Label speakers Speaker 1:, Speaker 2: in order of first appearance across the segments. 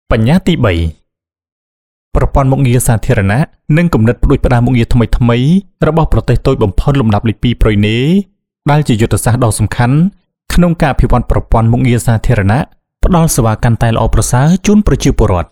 Speaker 1: បញ្ញត្តិទី3ប្រព័ន្ធមុខងារសាធារណៈនិងគំនិតផ្ដួចផ្ដើមមុខងារថ្មីរបស់ប្រទេសតូចបំផុតលំដាប់លេខ2ប្រ៊ុយណេដែលជាយុទ្ធសាស្ត្រដ៏សំខាន់ក្នុងការអភិវឌ្ឍប្រព័ន្ធមុខងារសាធារណៈផ្ដល់សេវាកាន់តែល្អប្រសើរជូនប្រជាពលរដ្ឋ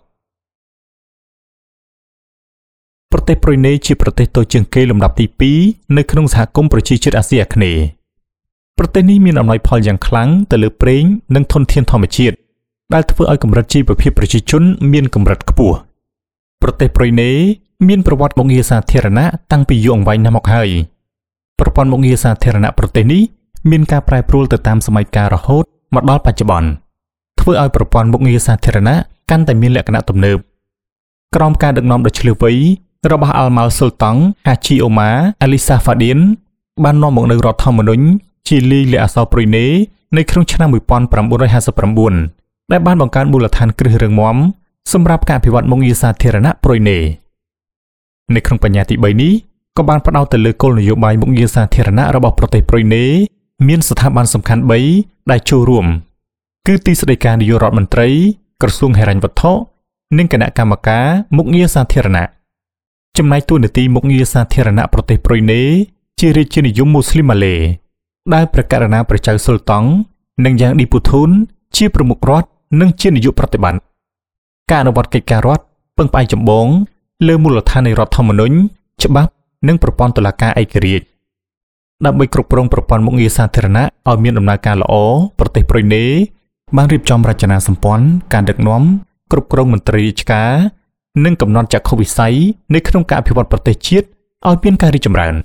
Speaker 1: ប្រទេសប្រ៊ុយណេជាប្រទេសតូចជាងគេលំដាប់ទី2នៅក្នុងសហគមន៍ប្រជាជាតិអាស៊ីអាគ្នេយ៍ប្រទេសនេះមានអំណោយផលយ៉ាងខ្លាំងទៅលើប្រេងនិងធនធានធម្មជាតិដែលធ្វើឲ្យកម្រិតជីវភាពប្រជាជនមានកម្រិតខ្ពស់ប្រទេសប្រ៊ុយណេមានប្រវត្តិមុខងារសាធារណៈតាំងពីយូរអង្វែងណាស់មកហើយប្រព័ន្ធមុខងារសាធារណៈប្រទេសនេះមានការប្រែប្រួលទៅតាមសម័យកាលរហូតមកដល់បច្ចុប្បន្នធ្វើឲ្យប្រព័ន្ធមុខងារសាធារណៈកាន់តែមានលក្ខណៈទំនើបក្រោមការដឹកនាំដ៏ឈ្លាសវៃរបស់អាល់ម៉ាល់ស៊ុលតង់ហាជីអូម៉ាអាលីសាហ្វាឌៀនបាននាំមកនូវរដ្ឋធម្មនុញ្ញជាលីលាអក្សរប្រ៊ុយណេនៅក្នុងឆ្នាំ1959ដែលបានបង្កើតមូលដ្ឋានគ្រឹះរឹងមាំសម្រាប់ការអភិវឌ្ឍមុខងារសាធារណៈប្រ៊ុយណេនៅក្នុងបញ្ញត្តិទី3នេះក៏បានផ្ដោតទៅលើគោលនយោបាយមុខងារសាធារណៈរបស់ប្រទេសប្រ៊ុយណេមានស្ថាប័នសំខាន់3ដែលចូលរួមគឺទីស្តីការនាយករដ្ឋមន្ត្រីក្រសួងហិរញ្ញវត្ថុនិងគណៈកម្មការមុខងារសាធារណៈចំណែកតួនាទីមុខងារសាធារណៈប្រទេសប្រ៊ុយណេជារាជានិយមមូស្លីមម៉ាឡេដែលព្រះករុណាព្រះចៅស៊ុលតង់និងយ៉ាងឌីពូធូនជាប្រមុខរដ្ឋនិងជានាយកប្រតិបត្តិការអនុវត្តកិច្ចការរដ្ឋពឹងផ្អែកចម្បងលើមូលដ្ឋាននៃរដ្ឋធម្មនុញ្ញច្បាប់និងប្រព័ន្ធតុលាការឯករាជ្យដើម្បីគ្រប់គ្រងប្រព័ន្ធមុខងារសាធារណៈឲ្យមានដំណើរការល្អប្រទេសប្រ៊ុយណេបានរៀបចំរចនាសម្ព័ន្ធការដឹកនាំគ្រប់គ្រងមន្ត្រីរាជការនិងកំណត់ចក្ខុវិស័យនៅក្នុងការអភិវឌ្ឍប្រទេសជាតិឲ្យមានការរីកចម្រើន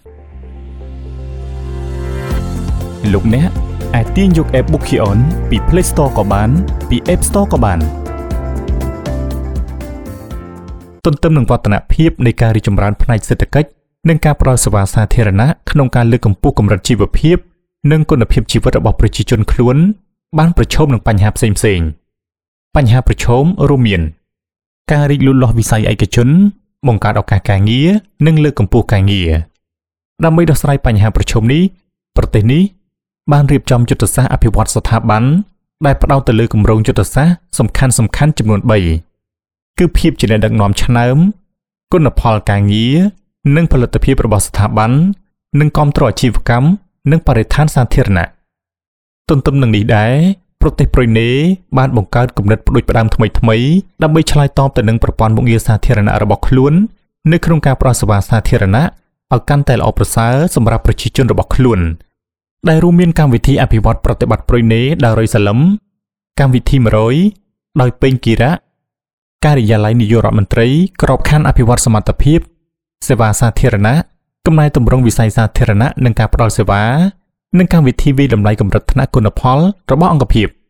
Speaker 1: លោកអ្នកអាចទាញយក App Bookion ពី Play Store ក៏បានពី App Store ក៏បានទន្ទឹមនឹងវឌ្ឍនភាពនៃការរីកចម្រើនផ្នែកសេដ្ឋកិច្ចនិងការផ្តល់សេវាសាធារណៈក្នុងការលើកកម្ពស់កម្រិតជីវភាពនិងគុណភាពជីវិតរបស់ប្រជាជនខ្លួនបានប្រឈមនឹងបញ្ហាផ្សេងៗបញ្ហាប្រឈមរួមមានការរីកលូតលាស់វិស័យឯកជនបង្កើតឱកាសការងារនិងលើកកម្ពស់ការងារដើម្បីដោះស្រាយបញ្ហាប្រឈមនេះប្រទេសនេះបានរៀបចំយុទ្ធសាស្ត្រអភិវឌ្ឍស្ថាប័នដែលផ្ដោតទៅលើគម្រោងយុទ្ធសាស្ត្រសំខាន់ចំនួន3គឺភាពជាអ្នកដឹកនាំឆ្នើមគុណផលការងារនិងផលិតភាពរបស់ស្ថាប័ននិងគាំទ្រអាជីវកម្មនិងបរិស្ថានសាធារណៈទន្ទឹមនឹងនេះដែរប្រទេសប្រ៊ុយណេបានបង្កើតគំនិតផ្ដួចផ្ដើមថ្មីដើម្បីឆ្លើយតបទៅនឹងប្រព័ន្ធមុខងារសាធារណៈរបស់ខ្លួននៅក្នុងការផ្តល់សេវាសាធារណៈឲ្យកាន់តែល្អប្រសើរសម្រាប់ប្រជាជនរបស់ខ្លួនដែលរួមមានកម្មវិធីអភិវឌ្ឍប្រតិបត្តិប្រ៊ុយណេដោយរុយសាឡឹមកម្មវិធី100ដោយពេញគីរ៉ាការិយាល័យនាយករដ្ឋមន្ត្រីក្របខ័ណ្ឌអភិវឌ្ឍសមត្ថភាពសេវាសាធារណៈកំណែទម្រង់វិស័យសាធារណៈនិងការផ្តល់សេវានិងកម្មវិធីវិតម្លៃកម្រិតថ្នាក់គុណផលរបស់អង្គភាព